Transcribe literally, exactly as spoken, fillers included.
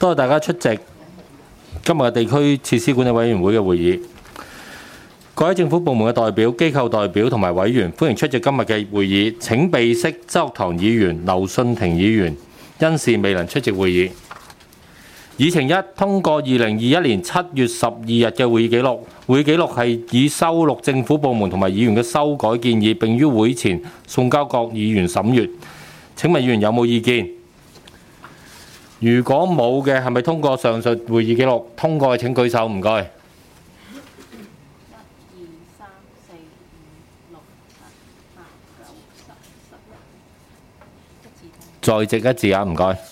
多謝大家出席今日嘅地區設施管理委員會嘅會議。各位政府部門嘅代表、機構代表同埋委員，歡迎出席今日嘅會議。請備悉周學堂議員、劉信廷議員因事未能出席會議。議程一，通過二零二一年七月十二日嘅會議記錄。會議記錄係已收錄政府部門同埋議員嘅修改建議，並於會前送交各議員審閱。請問議員有冇意見？如果冇嘅，係咪通過上述會議記錄？通過嘅請舉手，唔該。在席一致啊，唔該。